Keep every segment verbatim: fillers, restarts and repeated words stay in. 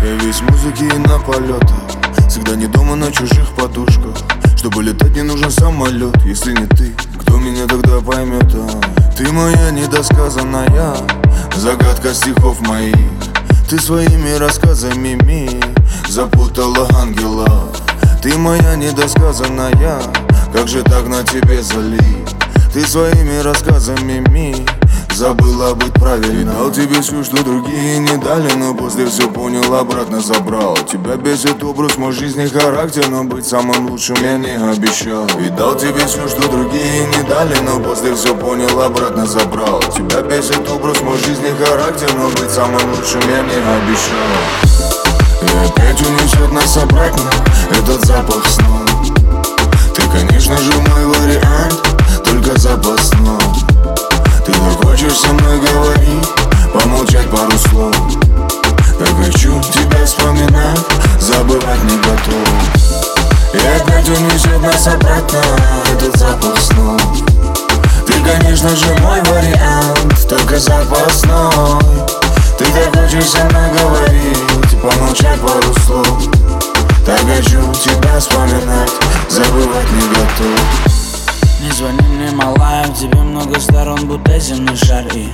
Я весь музыки и на полетах, всегда не дома на чужих подушках. Чтобы летать, не нужен самолет. Если не ты, кто меня тогда поймет? А? Ты моя недосказанная загадка стихов моих. Ты своими рассказами ми запутала ангела. Ты моя недосказанная, как же так на тебе залить? Ты своими рассказами ми забыла быть правильной. Дал тебе все, что другие не дали, но после все понял, обратно забрал. Тебя бесит образ, мой жизни характер, но быть самым лучшим я не обещал. И дал тебе все, что другие не дали, но после все понял, обратно забрал. Тебя бесит образ, мой жизни характер, но быть самым лучшим я не обещал. И опять унесет нас обратно этот запах снов. Ты, конечно же, мой вариант, только запасной. Ты так хочешь со мной говорить, помолчать пару слов. Так хочу тебя вспоминать, забывать не готов. И опять унесет нас обратно этот запах снов. Ты, конечно же, мой вариант, только запасной. Ты так хочешь со мной говорить, помолчать пару слов. Так хочу тебя вспоминать, забывать не готов. Не звони мне, малая, в тебе много сторон, будто земной шар. И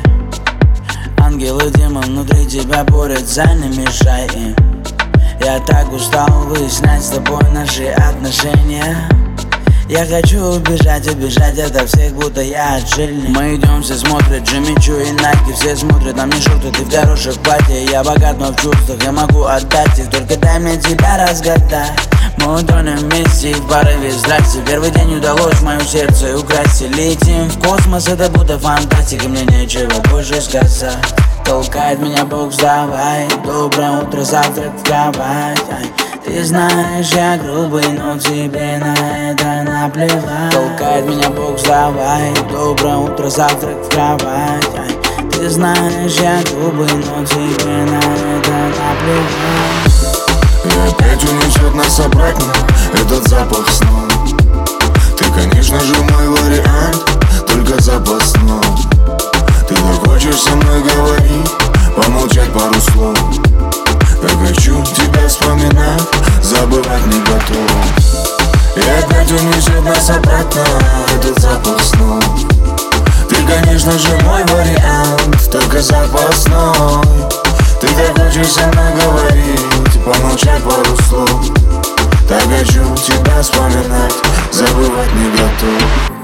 ангел и демон внутри тебя борются, не мешай им. Я так устал выяснять с тобой наши отношения. Я хочу убежать, убежать ото всех, будто я отшельник. Мы идем, все смотрят, Джимми Чу и Найки. Все смотрят на мне шорты, ты в хороших платьях. Я богат, но в чувствах, я могу отдать их. Только дай мне тебя разгадать. Мы утонем вместе в порыве страсти. Первый день удалось мое сердце украсть. Летим в космос, это будто фантастика. Мне нечего больше сказать. Толкает меня Бог, вставай. Доброе утро, завтрак в кровать. Ай. Ты знаешь, я грубый, но тебе на это наплевать. Толкает меня Бог, вставай. Доброе утро, завтрак в кровать. Ай. Ты знаешь, я грубый, но тебе на это наплевать. И опять унесет нас обратно этот запах снов. Ты, конечно же, мой вариант, только запасной. Ты так хочешь со мной говорить, помолчать пару слов. Так хочу тебя вспоминать, забывать не готов. И опять унесет нас обратно этот запах снов. Ты, конечно же, мой вариант, только запасной. Ты так хочешь со мной говорить, помолчать пару слов. Так хочу тебя вспоминать, забывать не готов.